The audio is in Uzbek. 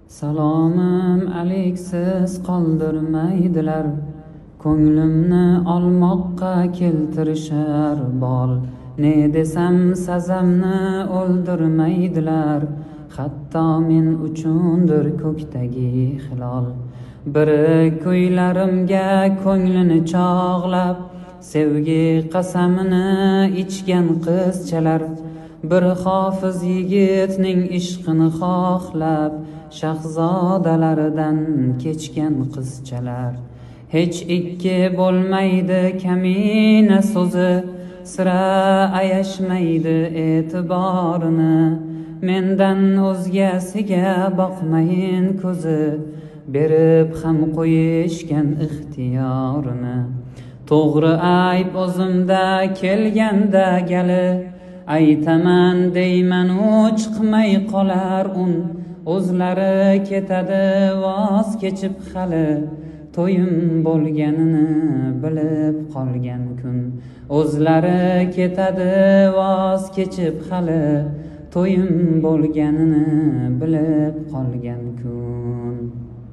Salomim aliksiz qoldirmaydilar, ko'nglimni olmoqqa keltirishar bol. Ne desam sazamni o'ldirmaydilar, hatto men uchundir ko'kdagi hilol. Biri ko'ylarimga ko'nglini chog'lab, sevgi qasamini ichgan qizchalar, bir hofiz yigitning ishqini xohlab, shahzodalaridan kechgan qizchalar. Hech ikki bo'lmaydi kamina so'zi, sira ayashmaydi e'tiborini. Mendan o'zgasiga boqmayin ko'zi, berib ham qo'yishgan ixtiyorini. To'g'ri ayb o'zimda kelganda gali, aytaman deyman u chiqmay qolar un. O'zlari ketadi voz kechib hali, to'yim bo'lganini bilib qolgan kun. O'zlari ketadi voz kechib hali, to'yim bo'lganini bilib qolgan kun.